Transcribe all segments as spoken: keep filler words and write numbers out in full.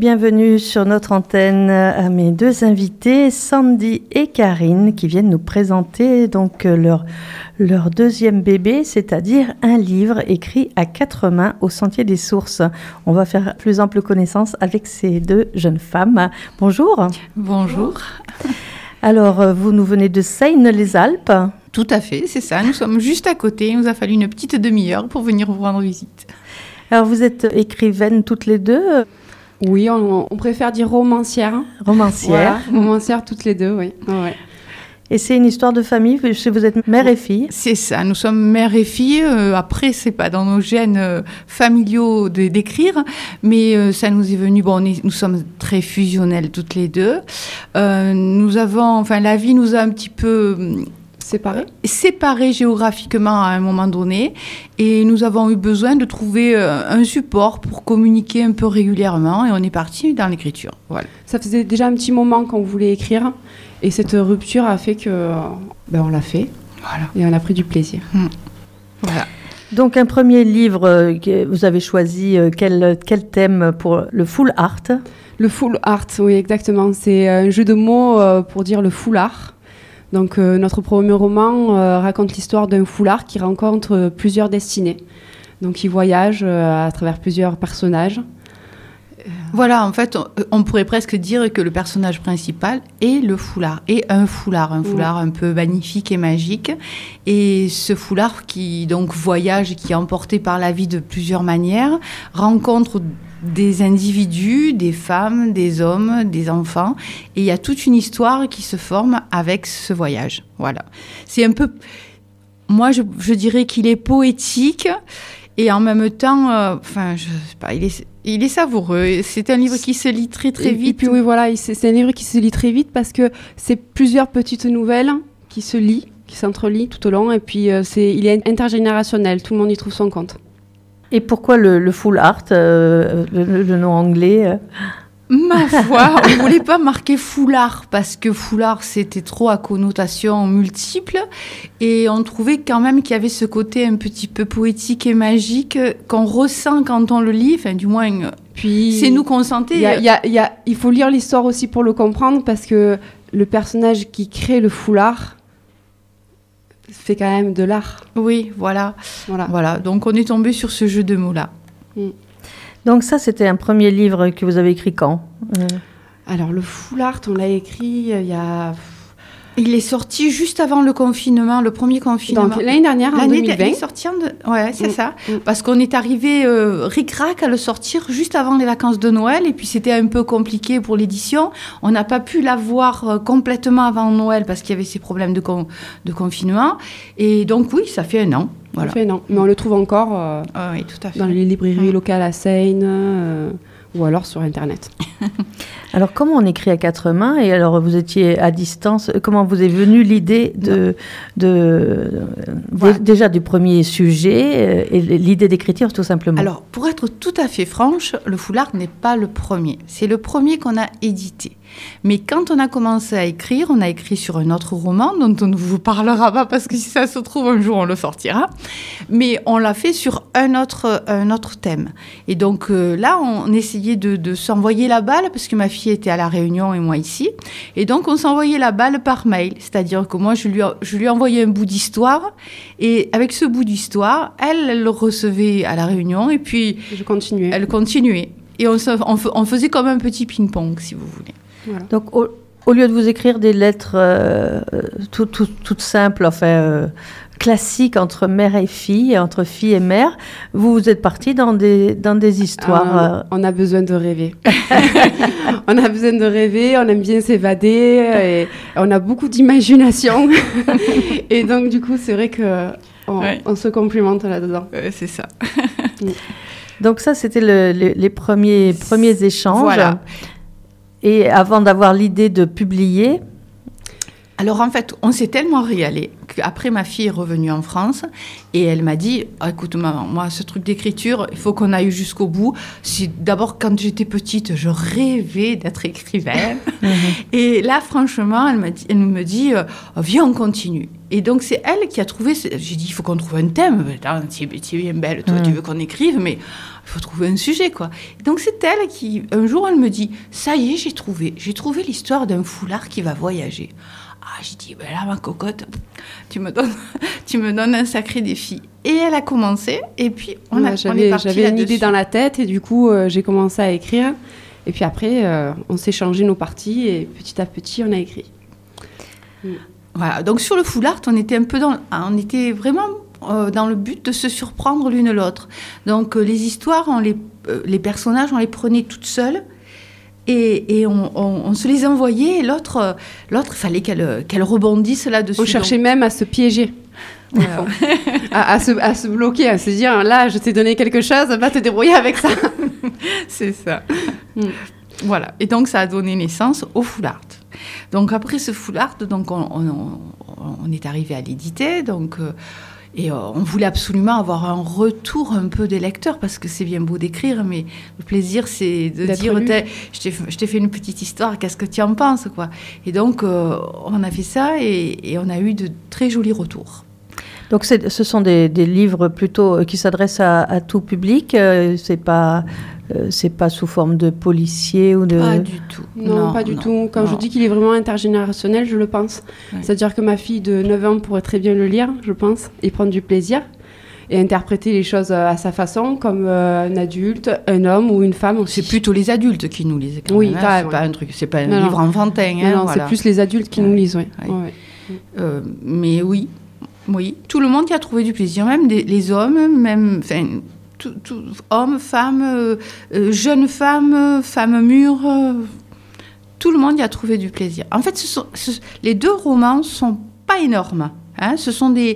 bienvenue sur notre antenne à mes deux invités, Sandy et Karine, qui viennent nous présenter donc leur, leur deuxième bébé, c'est-à-dire un livre écrit à quatre mains au Sentier des Sources. On va faire plus ample connaissance avec ces deux jeunes femmes. Bonjour. Bonjour. Alors, vous nous venez de Seine-les-Alpes. Tout à fait, c'est ça. Nous sommes juste à côté. Il nous a fallu une petite demi-heure pour venir vous rendre visite. Alors, vous êtes écrivaines toutes les deux ? Oui, on, on préfère dire romancière. Romancière. Voilà, romancière toutes les deux, oui. Ouais. Et c'est une histoire de famille, puisque vous êtes mère et fille. C'est ça, nous sommes mère et fille. Euh, après, c'est pas dans nos gènes euh, familiaux de, d'écrire, mais euh, ça nous est venu. Bon, on est, nous sommes très fusionnelles toutes les deux. Euh, nous avons, enfin, la vie nous a un petit peu séparés, séparés géographiquement à un moment donné, et nous avons eu besoin de trouver euh, un support pour communiquer un peu régulièrement, et on est parti dans l'écriture. Voilà. Ça faisait déjà un petit moment qu'on voulait écrire. Et cette rupture a fait que, ben on l'a fait, voilà. Et on a pris du plaisir. Mmh. Voilà. Donc un premier livre, que vous avez choisi quel, quel thème pour le full art ? Le full art, oui exactement. C'est un jeu de mots pour dire le foulard. Donc euh, notre premier roman euh, raconte l'histoire d'un foulard qui rencontre plusieurs destinées. Donc il voyage euh, à travers plusieurs personnages. Voilà, en fait, on, on pourrait presque dire que le personnage principal est le foulard, est un foulard, un foulard ouais. un peu magnifique et magique. Et ce foulard qui donc voyage, qui est emporté par la vie de plusieurs manières, rencontre des individus, des femmes, des hommes, des enfants. Et il y a toute une histoire qui se forme avec ce voyage. Voilà. C'est un peu... Moi, je, je dirais qu'il est poétique et en même temps, euh, enfin, je sais pas, il est... Il est savoureux. C'est un livre qui se lit très très vite. Et puis oui, voilà, c'est, c'est un livre qui se lit très vite parce que c'est plusieurs petites nouvelles qui se lient, qui s'entrelient tout au long. Et puis euh, c'est, il est intergénérationnel. Tout le monde y trouve son compte. Et pourquoi le, le full art, euh, le, le nom anglais euh Ma foi, on ne voulait pas marquer foulard parce que foulard, c'était trop à connotation multiple et on trouvait quand même qu'il y avait ce côté un petit peu poétique et magique qu'on ressent quand on le lit, enfin du moins, puis, c'est nous qu'on sentait. Y a, y a, y a, il faut lire l'histoire aussi pour le comprendre parce que le personnage qui crée le foulard fait quand même de l'art. Oui, voilà. Voilà. voilà. Donc on est tombé sur ce jeu de mots-là. Mm. Donc ça, c'était un premier livre que vous avez écrit quand ? euh... Alors, le full art, on l'a écrit il y a... Il est sorti juste avant le confinement, le premier confinement. Donc, l'année dernière, en l'année deux mille vingt. Il est sorti en... De... Ouais, c'est mmh. ça. Mmh. Parce qu'on est arrivé euh, ric-rac à le sortir juste avant les vacances de Noël. Et puis, c'était un peu compliqué pour l'édition. On n'a pas pu l'avoir euh, complètement avant Noël parce qu'il y avait ces problèmes de, con... de confinement. Et donc, oui, ça fait un an. Voilà. Ça fait un an. Mais on le trouve encore euh, ah, oui, tout à fait. dans les librairies mmh. locales à Seine euh, ou alors sur Internet. Alors, comment on écrit à quatre mains ? Et alors, vous étiez à distance. Comment vous est venue l'idée de, de, voilà. de déjà du premier sujet et l'idée d'écriture, tout simplement ? Alors, pour être tout à fait franche, le foulard n'est pas le premier. C'est le premier qu'on a édité. Mais quand on a commencé à écrire, on a écrit sur un autre roman dont on ne vous parlera pas parce que si ça se trouve un jour on le sortira. Mais on l'a fait sur un autre, un autre thème. Et donc euh, là, on essayait de, de s'envoyer la balle parce que ma fille était à La Réunion et moi ici. Et donc on s'envoyait la balle par mail. C'est-à-dire que moi, je lui, je lui envoyais un bout d'histoire et avec ce bout d'histoire, elle, elle le recevait à La Réunion et puis je continuais. elle continuait. Et on, on, on faisait comme un petit ping-pong, si vous voulez. Voilà. Donc, au, au lieu de vous écrire des lettres euh, tout, tout, toutes simples, enfin euh, classiques entre mère et fille, entre fille et mère, vous vous êtes partis dans des, dans des histoires. Euh, euh... On a besoin de rêver. On a besoin de rêver, on aime bien s'évader, et on a beaucoup d'imagination. Et donc, du coup, c'est vrai qu'on ouais. on se complimente là-dedans. Ouais, c'est ça. Donc ça, c'était le, le, les premiers, premiers échanges. Voilà. Et avant d'avoir l'idée de publier... Alors en fait, on s'est tellement régalé qu'après ma fille est revenue en France et elle m'a dit oh, écoute maman, moi ce truc d'écriture, il faut qu'on aille jusqu'au bout. C'est, d'abord quand j'étais petite, je rêvais d'être écrivaine. Et là franchement, elle, m'a dit, elle me dit euh, viens on continue. Et donc c'est elle qui a trouvé, ce... j'ai dit il faut qu'on trouve un thème. Tu es bien belle, toi mmh. tu veux qu'on écrive, mais il faut trouver un sujet quoi. Et donc c'est elle qui, un jour elle me dit ça y est j'ai trouvé, j'ai trouvé l'histoire d'un foulard qui va voyager. Ah, j'ai dit, ben là, ma cocotte, tu me donnes, tu me donnes un sacré défi. Et elle a commencé, et puis on, a, j'avais, on est parti J'avais là-dessus. une idée dans la tête, et du coup, euh, j'ai commencé à écrire. Et puis après, euh, on s'est changé nos parties, et petit à petit, on a écrit. Mm. Voilà, donc sur le foulard, on était un peu dans... On était vraiment euh, dans le but de se surprendre l'une l'autre. Donc, euh, les histoires, on les, euh, les personnages, on les prenait toutes seules. Et, et on, on, on se les envoyait, et l'autre, l'autre, il fallait qu'elle, qu'elle rebondisse là-dessus. On cherchait donc. même à se piéger, ouais. à, à, se, à se bloquer, à se dire, là, je t'ai donné quelque chose, va te débrouiller avec ça. C'est ça. Mm. Voilà. Et donc, ça a donné naissance au foulard. Donc, après ce foulard, donc, on, on, on est arrivé à l'éditer, donc... Euh, Et euh, on voulait absolument avoir un retour un peu des lecteurs, parce que c'est bien beau d'écrire, mais le plaisir, c'est de D'être dire, je t'ai, je t'ai fait une petite histoire, qu'est-ce que tu en penses, quoi. Et donc, euh, on a fait ça, et, et on a eu de très jolis retours. Donc, c'est, ce sont des, des livres plutôt qui s'adressent à, à tout public. Euh, c'est pas, euh, c'est pas sous forme de policier ou de. Pas du tout. Non, non pas du non, tout. Quand non. je dis qu'il est vraiment intergénérationnel, je le pense. Ouais. C'est-à-dire que ma fille de neuf ans pourrait très bien le lire, je pense, et prendre du plaisir et interpréter les choses à sa façon, comme euh, un adulte, un homme ou une femme aussi. C'est plutôt les adultes qui nous lisent. Quand oui, même, hein. c'est ouais. pas un truc, c'est pas un non, livre non. enfantin. Non, hein, non voilà. c'est plus les adultes qui ouais. nous lisent, oui. Ouais. Ouais. Euh, mais oui. Oui, tout le monde y a trouvé du plaisir, même des, les hommes, même, enfin, tout, tout, hommes, femmes, euh, euh, jeunes femmes, femmes mûres, euh, tout le monde y a trouvé du plaisir. En fait, ce sont, ce, les deux romans sont pas énormes, hein, ce sont des,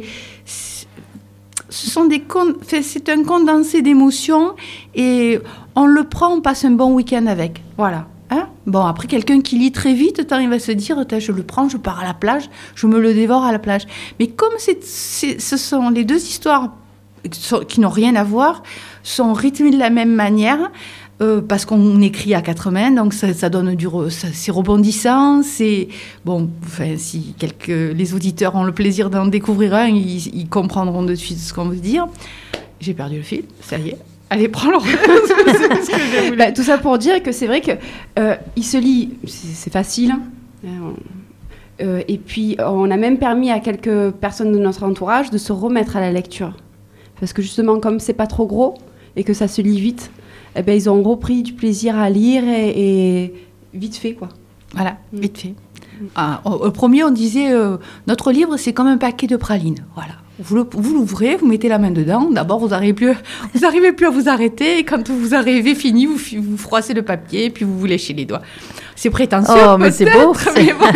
ce sont des, c'est un condensé d'émotions et on le prend, on passe un bon week-end avec, voilà. Hein bon, après, quelqu'un qui lit très vite, il va se dire, je le prends, je pars à la plage, je me le dévore à la plage. Mais comme c'est, c'est, ce sont les deux histoires qui n'ont rien à voir, sont rythmées de la même manière, euh, parce qu'on écrit à quatre mains, donc ça, ça donne du... Re, ça, c'est rebondissant, c'est... Bon, enfin, si quelques, les auditeurs ont le plaisir d'en découvrir un, ils, ils comprendront de suite ce qu'on veut dire. J'ai perdu le fil, ça y est. Allez, prends le c'est bah, tout ça pour dire que c'est vrai qu'il euh, se lit, c'est, c'est facile. Hein, euh, et puis, on a même permis à quelques personnes de notre entourage de se remettre à la lecture. Parce que justement, comme c'est pas trop gros et que ça se lit vite, eh ben, ils ont repris du plaisir à lire et, et vite fait, quoi. Voilà, mmh. vite fait. Mmh. Ah, au, au premier, on disait, euh, notre livre, c'est comme un paquet de pralines. Voilà. Vous, le, vous l'ouvrez, vous mettez la main dedans. D'abord, vous n'arrivez plus, vous n'arrivez plus à vous arrêter. Et quand vous arrivez fini, vous, vous froissez le papier et puis vous vous léchez les doigts. C'est prétentieux, oh, mais c'est beau. Mais bon.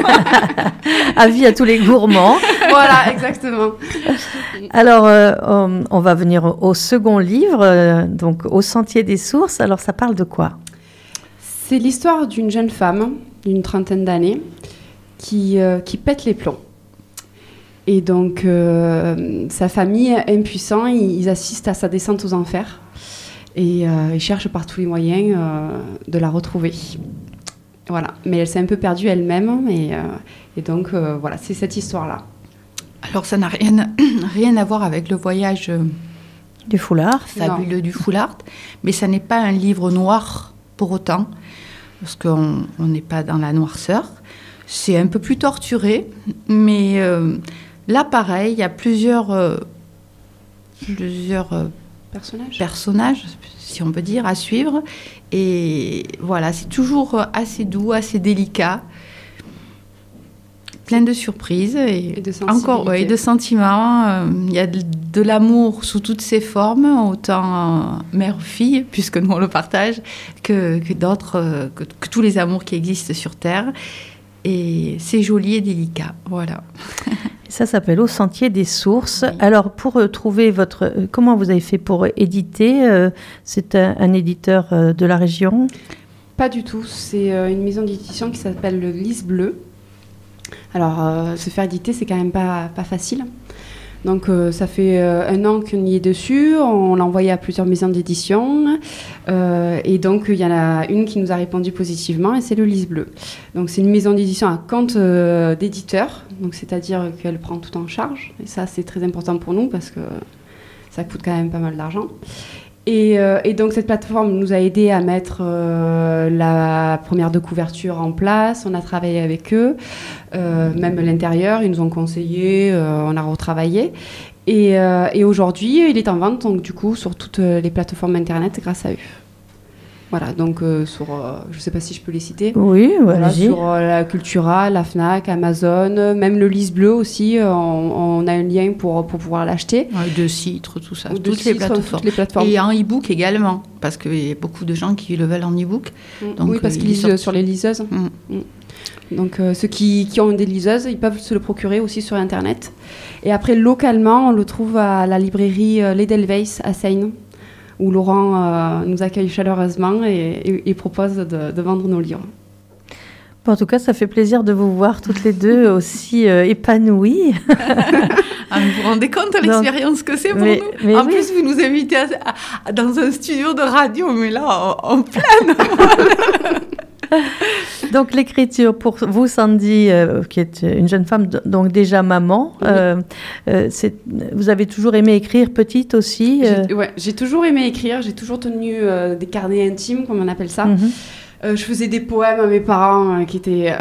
Avis à tous les gourmands. Voilà, exactement. Alors, euh, on, on va venir au second livre, euh, donc Au Sentier des Sources. Alors, ça parle de quoi ? C'est l'histoire d'une jeune femme d'une trentaine d'années qui, euh, qui pète les plombs. Et donc, euh, sa famille, impuissant, ils, ils assistent à sa descente aux enfers. Et euh, ils cherchent par tous les moyens euh, de la retrouver. Voilà. Mais elle s'est un peu perdue elle-même. Et, euh, et donc, euh, voilà, c'est cette histoire-là. Alors, ça n'a rien, rien à voir avec le voyage... Euh, du foulard. Fabuleux non. du foulard. Mais ça n'est pas un livre noir, pour autant. Parce qu'on n'est pas dans la noirceur. C'est un peu plus torturé. Mais... Euh, Là, pareil, il y a plusieurs, euh, plusieurs euh, personnages. personnages, si on peut dire, à suivre. Et voilà, c'est toujours assez doux, assez délicat, plein de surprises. Et, et de sensibilité. Encore, ouais, de sentiments. Il euh, y a de, de l'amour sous toutes ses formes, autant euh, mère-fille, puisque nous on le partage, que, que d'autres, euh, que, que tous les amours qui existent sur Terre. Et c'est joli et délicat, voilà. Ça s'appelle Au Sentier des Sources. Oui. Alors, pour euh, trouver votre... Euh, comment vous avez fait pour éditer euh, C'est un, un éditeur euh, de la région ? Pas du tout. C'est euh, une maison d'édition qui s'appelle le Lys Bleu. Alors, euh, se faire éditer, c'est quand même pas, pas facile. Donc, euh, ça fait euh, un an qu'on y est dessus. On l'a envoyé à plusieurs maisons d'édition. Euh, et donc, il y en a une qui nous a répondu positivement, et c'est le Lys Bleu. Donc, c'est une maison d'édition à compte euh, d'éditeur. Donc, c'est-à-dire qu'elle prend tout en charge. Et ça, c'est très important pour nous parce que ça coûte quand même pas mal d'argent. Et, euh, et donc, cette plateforme nous a aidé à mettre euh, la première de couverture en place. On a travaillé avec eux, euh, même l'intérieur, ils nous ont conseillé, euh, on a retravaillé. Et, euh, et aujourd'hui, il est en vente, donc du coup, sur toutes les plateformes Internet grâce à eux. Voilà, donc euh, sur, euh, je ne sais pas si je peux les citer. Oui, voilà, allez-y. sur euh, la Cultura, la Fnac, Amazon, même le Lys Bleu aussi, euh, on, on a un lien pour, pour pouvoir l'acheter. Ouais, de Citre, tout ça, Ou de toutes, Citre, les plateformes. toutes les plateformes. Et en e-book également, parce qu'il y a beaucoup de gens qui le veulent en e-book. Donc, oui, parce qu'ils lisent sur les liseuses. Mm. Mm. Donc euh, ceux qui, qui ont des liseuses, ils peuvent se le procurer aussi sur Internet. Et après, localement, on le trouve à la librairie euh, l'Edelweiss à Seine, où Laurent euh, nous accueille chaleureusement et, et, et propose de, de vendre nos livres. Bon, en tout cas, ça fait plaisir de vous voir toutes les deux aussi euh, épanouies. Ah, vous vous rendez compte de l'expérience que c'est pour mais, nous mais En oui. plus, vous nous invitez à, à, dans un studio de radio, mais là, en, en plein. Donc l'écriture pour vous, Sandy, euh, qui est une jeune femme, d- donc déjà maman, Oui. euh, euh, c'est, vous avez toujours aimé écrire petite aussi euh... j'ai, ouais, j'ai toujours aimé écrire, j'ai toujours tenu euh, des carnets intimes, comme on appelle ça. Mm-hmm. Euh, je faisais des poèmes à mes parents euh, qui étaient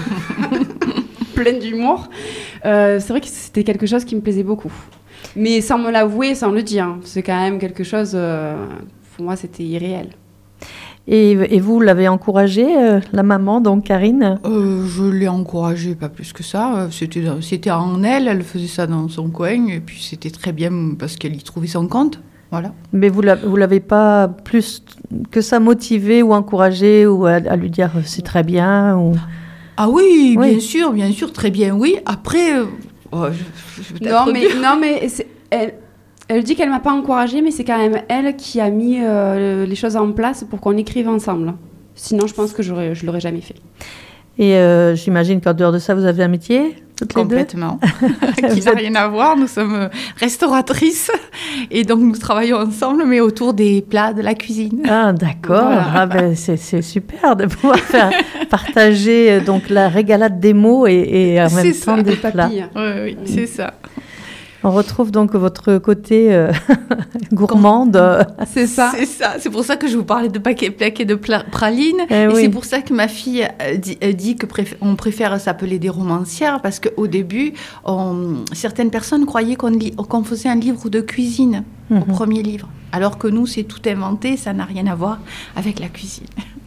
pleins d'humour. Euh, c'est vrai que c'était quelque chose qui me plaisait beaucoup. Mais sans me l'avouer, sans le dire, c'est quand même quelque chose, euh, pour moi, c'était irréel. Et, et vous l'avez encouragée, euh, la maman, donc Karine euh, Je l'ai encouragée, pas plus que ça. C'était, c'était en elle, elle faisait ça dans son coin, et puis c'était très bien parce qu'elle y trouvait son compte. Voilà. Mais vous ne l'avez pas plus que ça motivée ou encouragée ou à, à lui dire c'est très bien ou... Ah oui, Oui. bien sûr, bien sûr, très bien, oui. Après, euh, oh, je, je vais peut-être Non, mais, dire- non, mais c'est- elle, elle dit qu'elle m'a pas encouragée, mais c'est quand même elle qui a mis euh, les choses en place pour qu'on écrive ensemble. Sinon, je pense que j'aurais, je l'aurais jamais fait. Et euh, j'imagine qu'en dehors de ça, vous avez un métier, toutes les deux Complètement, qui n'a rien à voir. Nous sommes restauratrices et donc nous travaillons ensemble, mais autour des plats, de la cuisine. Ah, d'accord. Voilà. Ah, ben, c'est, c'est super de pouvoir faire partager euh, donc, la régalade des mots et, et en C'est même ça, temps des Des plats. papilles. Oui, oui, c'est ça. On retrouve donc votre côté euh, gourmande. euh, C'est ça. C'est ça. C'est pour ça que je vous parlais de paquets, paquets de pla- pralines. Eh et oui. c'est pour ça que ma fille euh, dit, euh, dit que préf- on préfère s'appeler des romancières parce qu'au début, on- certaines personnes croyaient qu'on, lit- qu'on faisait un livre de cuisine au Mhm. premier livre. Alors que nous, c'est tout inventé. Ça n'a rien à voir avec la cuisine.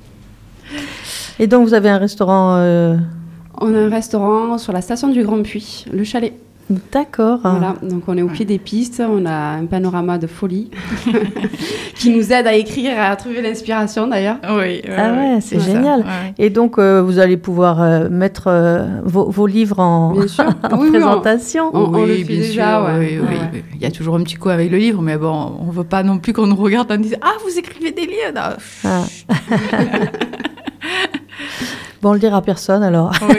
Et donc, vous avez un restaurant. euh, On a un restaurant sur la station du Grand Puy, le Chalet. D'accord. Voilà, donc on est au pied des pistes, on a un panorama de folie qui nous aide à écrire et à trouver l'inspiration d'ailleurs. Oui. Ah ouais, c'est ça. génial. Ouais. Et donc, euh, vous allez pouvoir euh, mettre euh, vos, vos livres en, Bien sûr. en Oui, oui, on- présentation. on- on le fait bien déjà, sûr, ouais. oui, oui, Ouais, ouais. oui. Il y a toujours un petit coup avec le livre, mais bon, on ne veut pas non plus qu'on nous regarde en disant « Ah, vous écrivez des livres !» Non. Ah. Bon, on le dira à personne alors. Oui.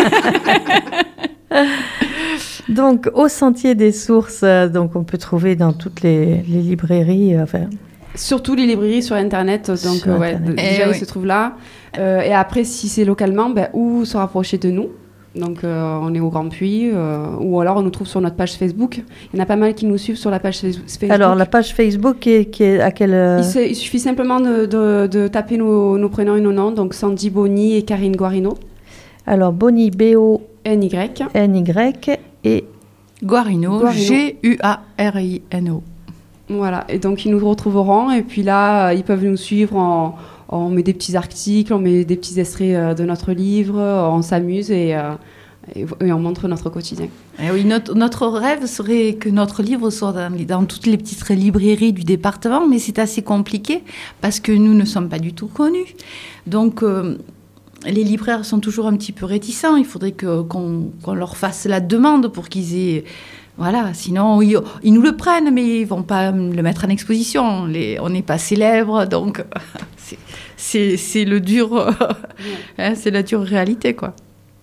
Donc, au Sentier des Sources, euh, donc on peut trouver dans toutes les, les librairies. euh, Enfin, Surtout les librairies sur Internet, donc Sur euh, ouais, Internet. d- Eh déjà oui. ils se trouvent là. Euh, et après, si c'est localement, ben, ou se rapprocher de nous. Donc euh, on est au Grand Puy, euh, ou alors on nous trouve sur notre page Facebook. Il y en a pas mal qui nous suivent sur la page Facebook. alors, la page Facebook qui est, qui est à quelle. euh, Il, se- il suffit simplement de, de- de taper nos, nos prénoms et nos noms, donc Sandy Bonny et Karine Guarino, Alors, Bonny, B O N Y. N Y et. Guarino, Guarino. G U A R I N O. Voilà, et donc ils nous retrouveront, et puis là, euh, ils peuvent nous suivre, en- on met des petits articles, on met des petits extraits euh, de notre livre, on s'amuse et, euh, et, et on montre notre quotidien. Eh oui, notre, notre rêve serait que notre livre soit dans, les- dans toutes les petites librairies du département, mais c'est assez compliqué parce que nous ne sommes pas du tout connus. Donc, euh, les libraires sont toujours un petit peu réticents. Il faudrait que, qu'on, qu'on leur fasse la demande pour qu'ils aient... Voilà, sinon, ils, ils nous le prennent, mais ils ne vont pas le mettre en exposition. Les, on n'est pas célèbres, donc c'est, c'est, c'est le dur... hein, c'est la dure réalité, quoi.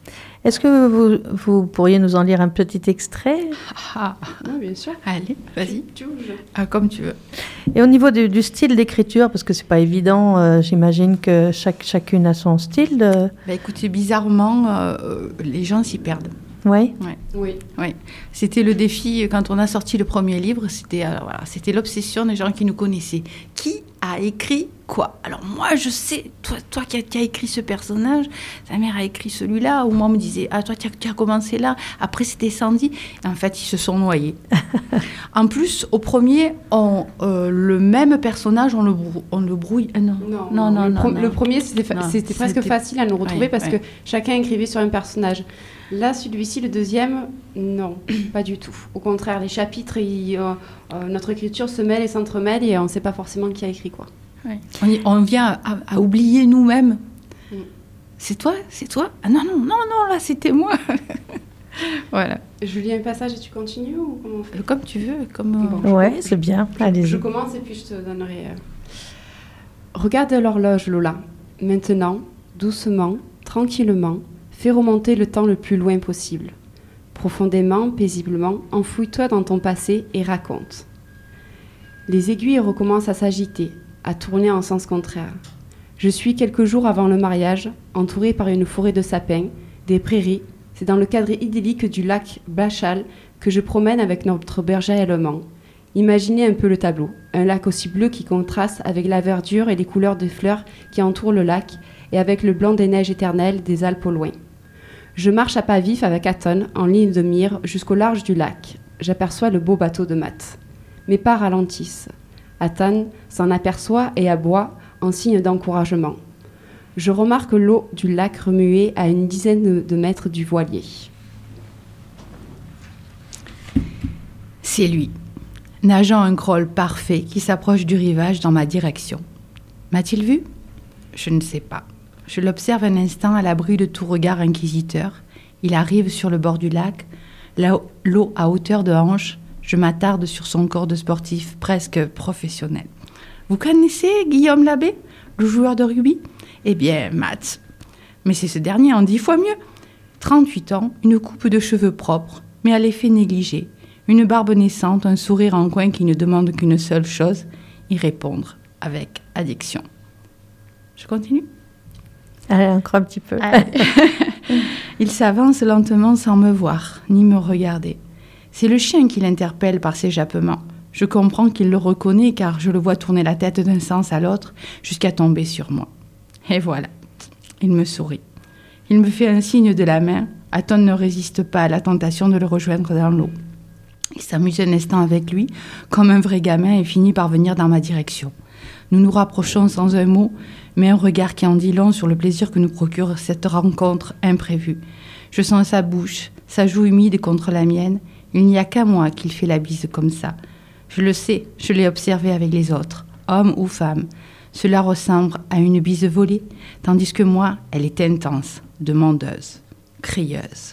Est-ce que vous, vous pourriez nous en lire un petit extrait? Ah, Oui, bien sûr. allez, vas-y. Tu veux, je- Ah, comme tu veux. Et au niveau du, du style d'écriture, parce que c'est pas évident, euh, j'imagine que chaque, chacune a son style. euh, Bah, écoutez, bizarrement, euh, les gens s'y perdent. ouais. Oui. Oui, c'était le défi quand on a sorti le premier livre. C'était alors, voilà, c'était l'obsession des gens qui nous connaissaient. Qui a écrit quoi? Alors moi, je sais, toi, toi qui as, qui as écrit ce personnage, ta mère a écrit celui-là. Ou moi, on me disait, ah toi, tu as, tu as commencé là. Après, c'était Sandy. En fait, ils se sont noyés. En plus, au premier, on, euh, le même personnage, on le, brou- on le brouille. Ah, non. Non, non, non, le, non, pro- non. le premier, c'était, fa- Non, c'était presque c'était- facile à nous retrouver Ouais, parce ouais. que chacun écrivait sur un personnage. Là, celui-ci, le deuxième, non, pas du tout. Au contraire, les chapitres, ils, euh, euh, notre écriture se mêle et s'entremêle et on ne sait pas forcément qui a écrit quoi. Ouais. On, y- on vient à, à oublier nous-mêmes. Mm. C'est toi? C'est toi? Ah non, non, non, non, là, c'était moi. Voilà. Je lis un passage et tu continues ou comment on fait? Euh, Comme tu veux, comme... euh, Bon. Ouais, c'est bien. Allez-y. Je commence et puis je te donnerai. euh. Regarde l'horloge, Lola. Maintenant, doucement, tranquillement, fais remonter le temps le plus loin possible. Profondément, paisiblement, enfouis-toi dans ton passé et raconte. Les aiguilles recommencent à s'agiter, à tourner en sens contraire. Je suis quelques jours avant le mariage, entourée par une forêt de sapins, des prairies. C'est dans le cadre idyllique du lac Bachal que je promène avec notre berger allemand. Imaginez un peu le tableau, un lac aussi bleu qui contraste avec la verdure et les couleurs des fleurs qui entourent le lac et avec le blanc des neiges éternelles des Alpes au loin. Je marche à pas vif avec Hatton en ligne de mire jusqu'au large du lac. J'aperçois le beau bateau de Matt. Mes pas ralentissent. Hatton s'en aperçoit et aboie en signe d'encouragement. Je remarque l'eau du lac remuer à une dizaine de mètres du voilier. C'est lui, nageant un crawl parfait qui s'approche du rivage dans ma direction. M'a-t-il vu? Je ne sais pas. Je l'observe un instant à l'abri de tout regard inquisiteur. Il arrive sur le bord du lac, là, l'eau à hauteur de hanche. Je m'attarde sur son corps de sportif presque professionnel. Vous connaissez Guillaume Labbé, le joueur de rugby? Eh bien, Matt. Mais c'est ce dernier en dix fois mieux. trente-huit ans, une coupe de cheveux propre, mais à l'effet négligé. Une barbe naissante, un sourire en coin qui ne demande qu'une seule chose, y répondre avec addiction. Je continue? Allez, encore un petit peu. Allez. Il s'avance lentement sans me voir, ni me regarder. C'est le chien qui l'interpelle par ses jappements. Je comprends qu'il le reconnaît car je le vois tourner la tête d'un sens à l'autre jusqu'à tomber sur moi. Et voilà, il me sourit. Il me fait un signe de la main. Hatton ne résiste pas à la tentation de le rejoindre dans l'eau. Il s'amuse un instant avec lui, comme un vrai gamin, et finit par venir dans ma direction. Nous nous rapprochons sans un mot, mais un regard qui en dit long sur le plaisir que nous procure cette rencontre imprévue. Je sens sa bouche, sa joue humide contre la mienne. Il n'y a qu'à moi qu'il fait la bise comme ça. Je le sais, je l'ai observé avec les autres, hommes ou femmes. Cela ressemble à une bise volée, tandis que moi, elle est intense, demandeuse, crieuse.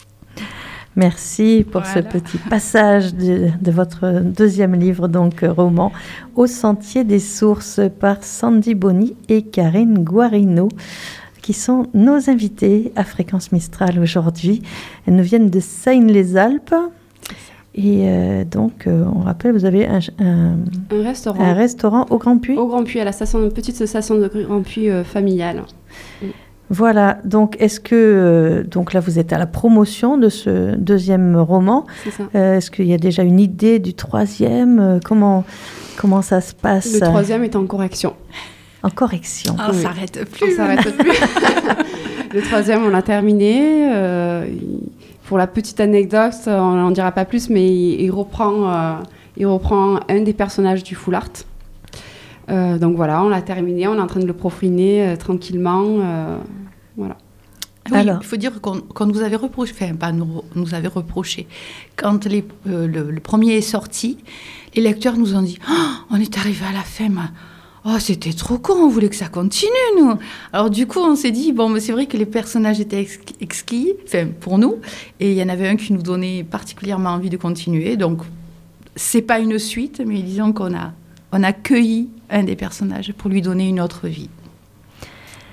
Merci pour Voilà. ce petit passage de, de votre deuxième livre, donc euh, roman, Au sentier des sources, par Sandy Boni et Karine Guarino, qui sont nos invités à Fréquence Mistral aujourd'hui. Elles nous viennent de Seine-les-Alpes. Et euh, donc, euh, on rappelle, vous avez un, un, Un restaurant. un restaurant au Grand Puy. Au Grand Puy, à la station, une petite station de Grand Puy euh, familiale. Voilà, donc est-ce que, euh, donc là vous êtes à la promotion de ce deuxième roman, C'est ça. Euh, est-ce qu'il y a déjà une idée du troisième? Euh, comment, comment ça se passe? Le troisième est en correction. En correction. On Oui. s'arrête On plus. s'arrête plus. Le troisième, on l'a terminé. Euh, il- pour la petite anecdote, on n'en dira pas plus, mais il, il reprend, euh, il reprend un des personnages du Full Art. Euh, donc voilà, on l'a terminé, on est en train de le profiner euh, tranquillement. euh, voilà. Oui, Alors. il faut dire qu'on qu'on nous avait reproché, enfin pas nous, nous avait reproché, quand les, euh, le, le premier est sorti, les lecteurs nous ont dit oh, on est arrivé à la fin, mais, oh c'était trop court, on voulait que ça continue nous. Alors du coup on s'est dit bon mais c'est vrai que les personnages étaient ex- exquis, enfin pour nous, et il y en avait un qui nous donnait particulièrement envie de continuer, donc c'est pas une suite, mais disons qu'on a on a cueilli un des personnages pour lui donner une autre vie.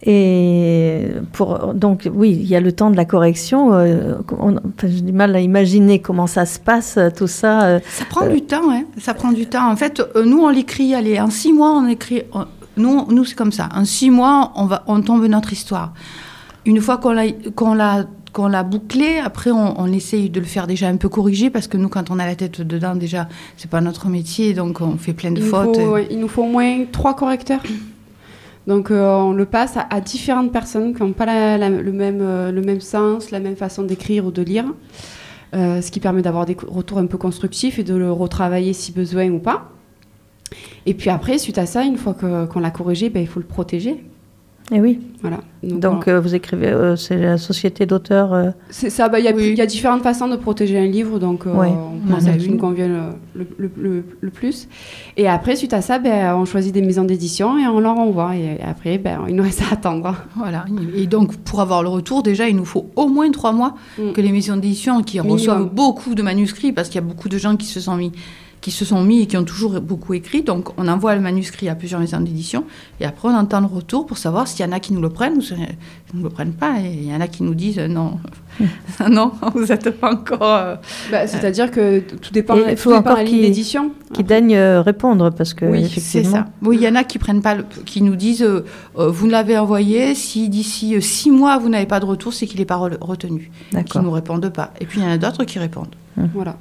Et pour, donc, oui, il y a le temps de la correction. Euh, on, enfin, j'ai du mal à imaginer comment ça se passe, tout ça. Euh, ça prend euh, du temps, hein. Ça prend du temps. En fait, euh, nous, on l'écrit, allez, en six mois, on écrit... On, nous, nous, c'est comme ça. En six mois, on, va, on tombe notre histoire. Une fois qu'on l'a, qu'on l'a, qu'on l'a bouclé, après, on, on essaye de le faire déjà un peu corriger, parce que nous, quand on a la tête dedans, déjà, c'est pas notre métier, donc on fait plein de il fautes. Faut, ouais, il nous faut au moins trois correcteurs. Donc euh, on le passe à, à différentes personnes qui n'ont pas la, la, le, même, euh, le même sens, la même façon d'écrire ou de lire, euh, ce qui permet d'avoir des retours un peu constructifs et de le retravailler si besoin ou pas. Et puis après, suite à ça, une fois que, qu'on l'a corrigé, ben, il faut le protéger. Et oui. Voilà. Donc, Donc euh, vous écrivez, euh, c'est la société d'auteurs. Euh... C'est ça. Bah, il y a, oui. y a différentes façons de protéger un livre, donc euh, ouais. on prend celle qui nous convient le, le, le, le plus. Et après, suite à ça, ben, on choisit des maisons d'édition et on leur envoie. Et après, ben, il nous reste à attendre. Voilà. Et donc, pour avoir le retour, déjà, il nous faut au moins trois mois mm. que les maisons d'édition qui Minimum. reçoivent beaucoup de manuscrits, parce qu'il y a beaucoup de gens qui se sont mis. qui se sont mis et qui ont toujours beaucoup écrit. Donc, on envoie le manuscrit à plusieurs maisons d'édition et après, on entend le retour pour savoir s'il y en a qui nous le prennent ou s'ils ne le prennent pas. Et il y en a qui nous disent euh, non, non, vous n'êtes pas encore... Euh, bah, c'est-à-dire que tout dépend, il faut encore qui, l'édition. Qui daigne répondre parce que, oui, effectivement... c'est ça. Oui, il y en a qui, prennent pas le, qui nous disent euh, euh, vous l'avez envoyé, si d'ici euh, six mois, vous n'avez pas de retour, c'est qu'il n'est pas re- retenu. D'accord. Qui ne nous répondent pas. Et puis, il y en a d'autres qui répondent. Hum. Voilà.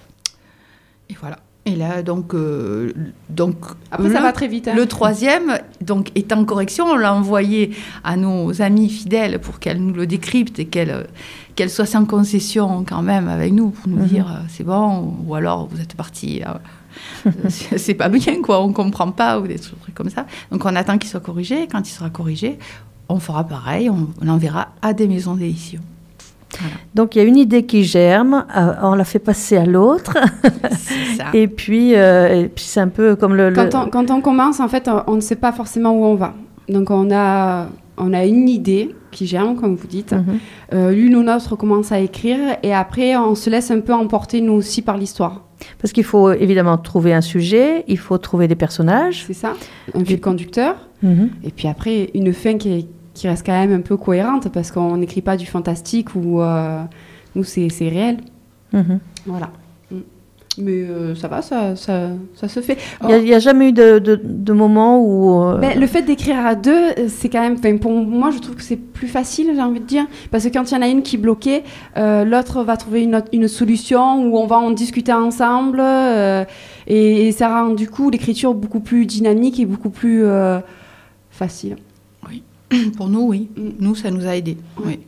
Et voilà. Et là, donc, euh, donc après, le, ça va très vite. Hein. Le troisième, donc, est en correction. On l'a envoyé à nos amis fidèles pour qu'elles nous le décryptent et qu'elles, qu'elles soient sans concession quand même avec nous pour nous mm-hmm. dire euh, c'est bon, ou alors vous êtes partis, euh, c'est pas bien, quoi, on comprend pas, ou des trucs comme ça. Donc, on attend qu'il soit corrigé. Quand il sera corrigé, on fera pareil, on, on l'enverra à des maisons d'édition. Voilà. Donc il y a une idée qui germe, euh, on la fait passer à l'autre, c'est ça. et, puis, euh, et puis c'est un peu comme le... Quand, on, quand on commence, en fait, on, on ne sait pas forcément où on va. Donc on a, on a une idée qui germe, comme vous dites. Mm-hmm. Euh, l'une ou l'autre commence à écrire, et après on se laisse un peu emporter, nous aussi, par l'histoire. Parce qu'il faut évidemment trouver un sujet, il faut trouver des personnages. C'est ça, un fil conducteur, mm-hmm. et puis après une fin qui est... qui reste quand même un peu cohérente, parce qu'on n'écrit pas du fantastique ou euh, nous c'est, c'est réel. Mmh. Voilà. Mmh. Mais euh, ça va, ça, ça, ça se fait. Il n'y a, a jamais eu de, de, de moment où... Euh... Ben, le fait d'écrire à deux, c'est quand même... Pour moi, je trouve que c'est plus facile, j'ai envie de dire. Parce que quand il y en a une qui est bloquée, euh, l'autre va trouver une, autre, une solution où on va en discuter ensemble. Euh, et, et ça rend du coup l'écriture beaucoup plus dynamique et beaucoup plus euh, facile. Pour nous, oui. Nous, ça nous a aidés. Oui.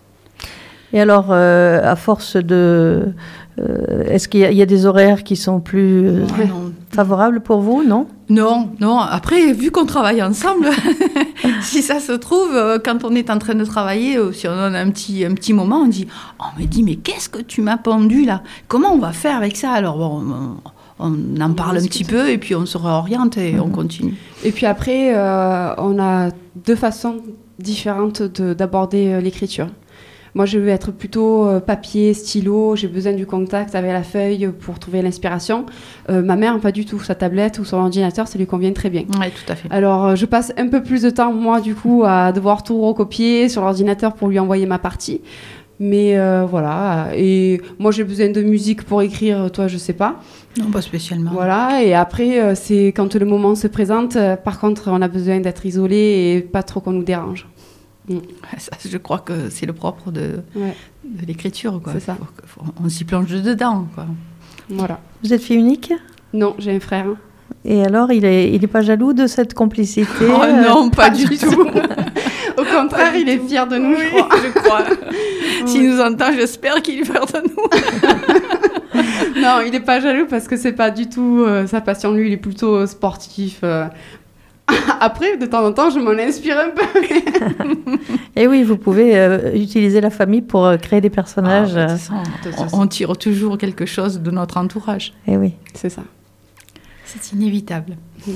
Et alors, euh, à force de... Euh, est-ce qu'il y a, il y a des horaires qui sont plus euh, non. favorables pour vous, non ? Non, non. Après, vu qu'on travaille ensemble, si ça se trouve, quand on est en train de travailler, si on a un petit, un petit moment, on dit « Oh, on me dit, mais qu'est-ce que tu m'as pendu, là ? Comment on va faire avec ça ?» Alors, bon... on en parle un petit peu et puis on se réoriente et mmh. on continue. Et puis après, euh, on a deux façons différentes de, d'aborder l'écriture. Moi, je vais être plutôt euh, papier, stylo, j'ai besoin du contact avec la feuille pour trouver l'inspiration. Euh, ma mère, pas du tout. Sa tablette ou son ordinateur, ça lui convient très bien. Oui, tout à fait. Alors, je passe un peu plus de temps, moi, du coup, à devoir tout recopier sur l'ordinateur pour lui envoyer ma partie. Mais euh, voilà, et moi j'ai besoin de musique pour écrire, toi je sais pas. Non, pas spécialement. Voilà, et après euh, c'est quand le moment se présente, euh, par contre on a besoin d'être isolé et pas trop qu'on nous dérange. Mm. Ça, je crois que c'est le propre de, ouais. de l'écriture, quoi. C'est ça. Faut, faut, on s'y plonge dedans, quoi. Voilà. Vous êtes fille unique ? Non, j'ai un frère. Et alors, il est, il est pas jaloux de cette complicité ? Oh non, pas, pas du tout. tout. Au contraire, il est fier de nous, oui, je crois. Je crois. S'il nous entend, j'espère qu'il est fier de nous. Non, il n'est pas jaloux parce que c'est pas du tout euh, sa passion. Lui, il est plutôt sportif. Euh. Après, de temps en temps, je m'en inspire un peu. Et oui, vous pouvez euh, utiliser la famille pour euh, créer des personnages. Ah, ça, on, on tire toujours quelque chose de notre entourage. Et oui. C'est ça. C'est inévitable.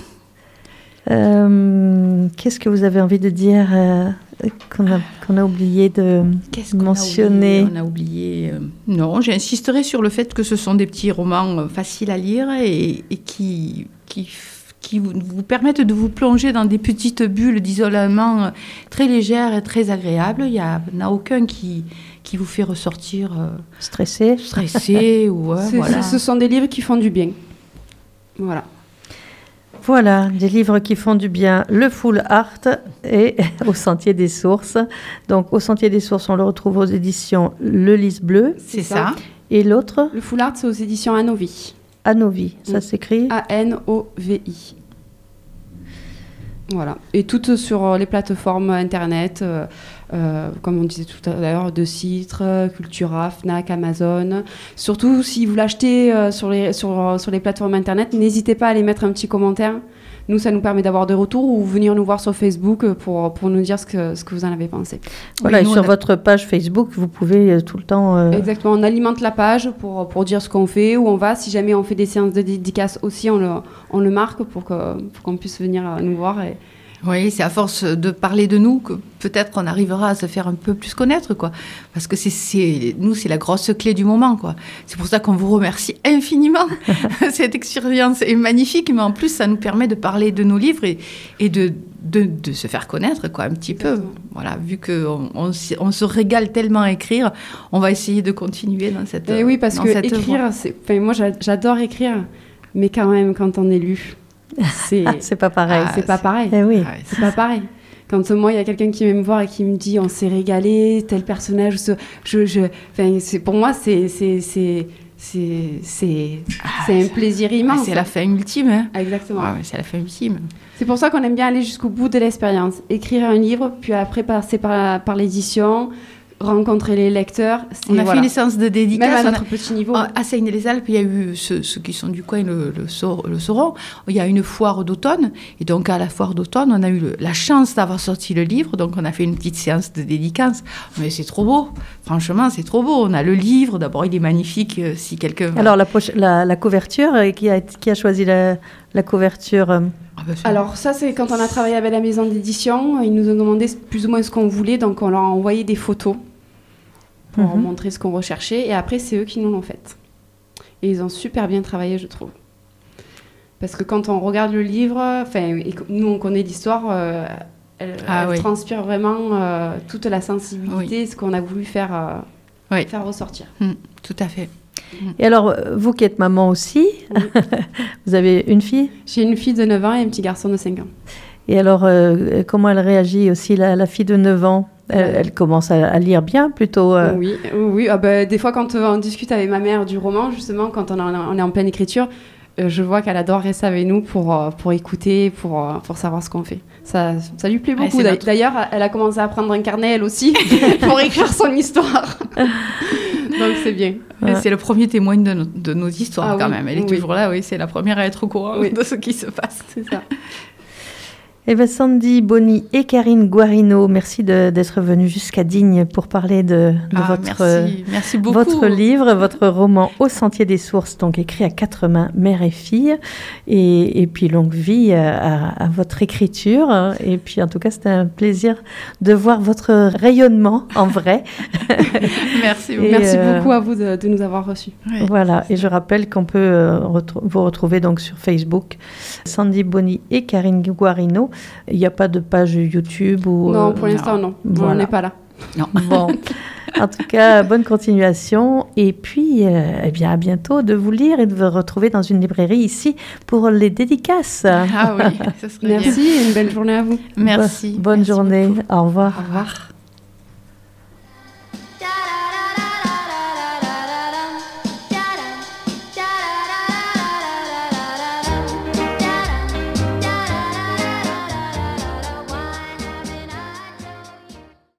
Euh, qu'est-ce que vous avez envie de dire euh, qu'on, a, qu'on a oublié de qu'est-ce mentionner ? On a oublié, on a oublié euh, non, j'insisterai sur le fait que ce sont des petits romans euh, faciles à lire et, et qui, qui, qui qui vous, vous permettent de vous plonger dans des petites bulles d'isolement très légères et très agréables. Il n'y en a aucun qui, qui vous fait ressortir euh, stressé. Stressé ou, ouais, voilà. Ce sont des livres qui font du bien. Voilà. Voilà, des livres qui font du bien, le Full Art et Au Sentier des Sources. Donc, Au Sentier des Sources, on le retrouve aux éditions Le Lys Bleu. C'est ça. ça. Et l'autre ? Le Full Art, c'est aux éditions Anovi. Anovi, ça oui. s'écrit A N O V I. Voilà. Et toutes sur les plateformes Internet, euh, euh, comme on disait tout à l'heure, De Citre, Cultura, Fnac, Amazon. Surtout, si vous l'achetez euh, sur, les, sur, sur les plateformes Internet, n'hésitez pas à aller mettre un petit commentaire. Nous, ça nous permet d'avoir des retours ou venir nous voir sur Facebook pour, pour nous dire ce que, ce que vous en avez pensé. Voilà, oui, et nous, sur a... votre page Facebook, vous pouvez tout le temps... Euh... Exactement, on alimente la page pour, pour dire ce qu'on fait, où on va. Si jamais on fait des séances de dédicaces aussi, on le, on le marque pour, que, pour qu'on puisse venir nous voir. Et... Oui, c'est à force de parler de nous que peut-être qu'on arrivera à se faire un peu plus connaître, quoi. Parce que c'est, c'est, nous, c'est la grosse clé du moment, quoi. C'est pour ça qu'on vous remercie infiniment. Cette expérience est magnifique, mais en plus, ça nous permet de parler de nos livres et, et de, de, de se faire connaître, quoi, un petit peu. Voilà, vu qu'on on, on se régale tellement à écrire, on va essayer de continuer dans cette et oui, parce dans que cette écrire, c'est, enfin, moi, j'adore écrire, mais quand même, quand on est lu... C'est... c'est pas pareil. Ah, c'est pas pareil. Eh oui. Ah, c'est pas pareil. Quand moi, il y a quelqu'un qui vient me voir et qui me dit on s'est régalé, tel personnage, ce... je, je... Enfin, c'est... pour moi, c'est, c'est, c'est, c'est, c'est... Ah, c'est un plaisir immense. Ah, c'est la fin ultime. Hein. Exactement. Ah, ouais, c'est la fin ultime. C'est pour ça qu'on aime bien aller jusqu'au bout de l'expérience. Écrire un livre, puis après passer par, par l'édition, rencontrer les lecteurs. On a voilà. fait une séance de dédicace. Même à notre a... petit niveau. À Seine-les-Alpes, il y a eu ceux, ceux qui sont du coin le, le, saur, le sauront. Il y a une foire d'automne. Et donc, à la foire d'automne, on a eu le, la chance d'avoir sorti le livre. Donc, on a fait une petite séance de dédicace. Mais c'est trop beau. Franchement, c'est trop beau. On a le livre. D'abord, il est magnifique. Euh, si quelqu'un... Alors, la, poche, la, la couverture, qui a, qui a choisi la, la couverture euh... Ah bah Alors ça, c'est quand on a travaillé avec la maison d'édition. Ils nous ont demandé plus ou moins ce qu'on voulait. Donc, on leur a envoyé des photos pour mm-hmm. montrer ce qu'on recherchait. Et après, c'est eux qui nous l'ont fait. Et ils ont super bien travaillé, je trouve. Parce que quand on regarde le livre, enfin, nous, on connaît l'histoire, euh, elle, ah, elle oui. transpire vraiment euh, toute la sensibilité, oui. ce qu'on a voulu faire, euh, oui. faire ressortir. Mmh, tout à fait. Et alors, vous qui êtes maman aussi, oui. vous avez une fille ? J'ai une fille de neuf ans et un petit garçon de cinq ans. Et alors, euh, comment elle réagit aussi, la, la fille de neuf ans ? Elle, elle commence à, à lire bien, plutôt. Euh... Oui, oui. Ah bah, des fois, quand on discute avec ma mère du roman, justement, quand on, a, on est en pleine écriture, euh, je vois qu'elle adore rester avec nous pour, euh, pour écouter, pour, euh, pour savoir ce qu'on fait. Ça, ça lui plaît beaucoup. Ouais, D'ailleurs, elle a commencé à prendre un carnet, elle aussi, pour écrire son histoire. Donc, c'est bien. Ouais. C'est le premier témoin de, no- de nos histoires, ah, quand oui, même. Elle est oui. toujours là, oui. C'est la première à être au courant oui. de ce qui se passe. C'est ça. Eh bien, Sandy Bonny et Karine Guarino, merci de, d'être venues jusqu'à Digne pour parler de, de ah, votre, merci. Merci beaucoup. votre livre, votre roman Au Sentier des Sources, donc écrit à quatre mains, mère et fille. Et, et puis, longue vie à, à votre écriture. Et puis, en tout cas, c'était un plaisir de voir votre rayonnement en vrai. Merci beaucoup. Merci euh, beaucoup à vous de, de nous avoir reçus. Oui. Voilà. Et je rappelle qu'on peut euh, retro- vous retrouver donc sur Facebook, Sandy Bonny et Karine Guarino. Il n'y a pas de page YouTube ou... Non, pour euh, l'instant, non. Voilà. On n'est pas là. Non. Bon. En tout cas, bonne continuation. Et puis, euh, eh bien, à bientôt de vous lire et de vous retrouver dans une librairie ici pour les dédicaces. Ah oui, ça serait Merci bien. et une belle journée à vous. Merci. Bonne Merci journée. beaucoup. Au revoir. Au revoir.